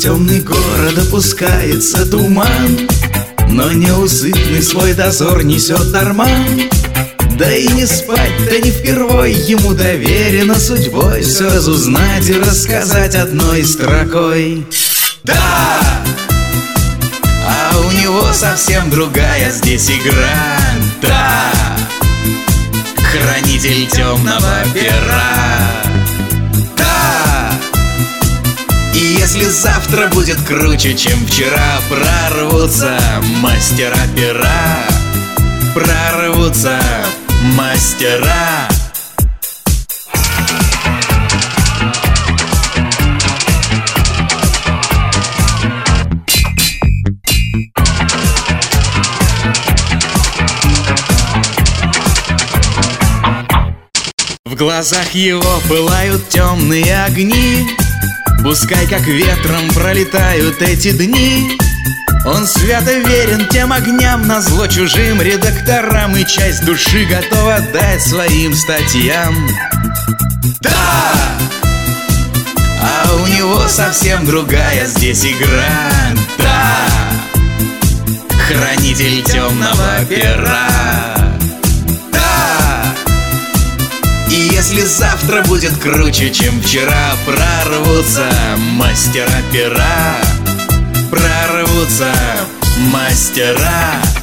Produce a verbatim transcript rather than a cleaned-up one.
темный город опускается туман, но неусыпный свой дозор несет Арман. Да и не спать-то не впервой, ему доверено судьбой все разузнать и рассказать одной строкой. Да! А у него совсем другая здесь игра. Да! Хранитель темного пера. Да! И если завтра будет круче, чем вчера, прорвутся мастера пера. Прорвутся мастера. В глазах его пылают темные огни, пускай как ветром пролетают эти дни. Он свято верен тем огням, назло чужим редакторам, и часть души готов отдать своим статьям. Да! А у него совсем другая здесь игра. Да! Хранитель темного пера. Да! И если завтра будет круче, чем вчера, прорвутся мастера пера. Прорвутся мастера.